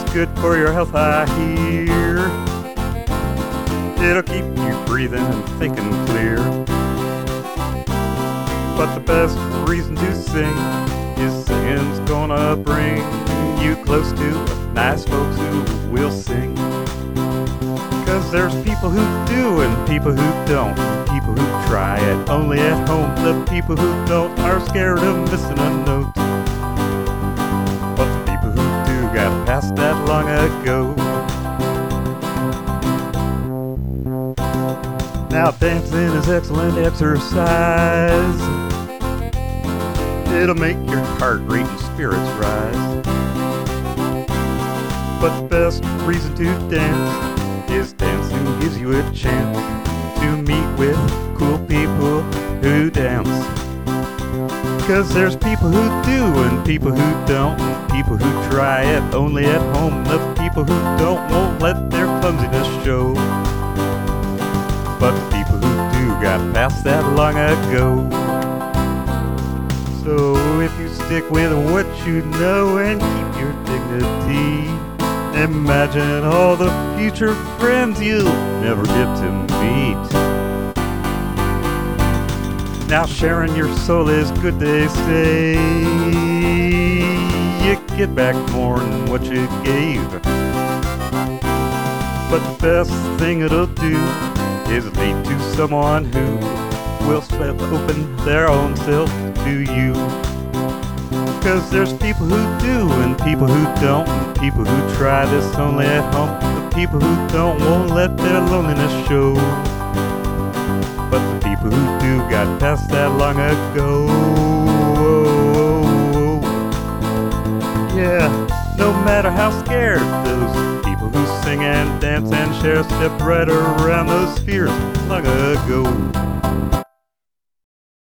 good for your health, I hear. It'll keep you breathing and thinking clear. But the best reason to sing is singing's gonna bring you close to nice folks who will sing. 'Cause there's people who do and people who don't. People who try it only at home. The people who don't are scared of missing a note. But the people who do got past that long ago. Now dancing is excellent exercise. It'll make your heart rate and spirits rise. But the best reason to dance is dancing gives you a chance to meet with cool people who dance. 'Cause there's people who do and people who don't. People who try it only at home. The people who don't won't let their clumsiness show. But the people who do got past that long ago. So if you stick with what you know and keep your dignity, imagine all the future friends you'll never get to meet. Now sharing your soul is good, they say. You get back more than what you gave. But the best thing it'll do is lead to someone who will open their own self to you. 'Cause there's people who do and people who don't. People who try this only at home. The people who don't won't let their loneliness show. But the people who do got past that long ago. Yeah, no matter how scared, those people who sing and dance and share stepped right around those fears long ago.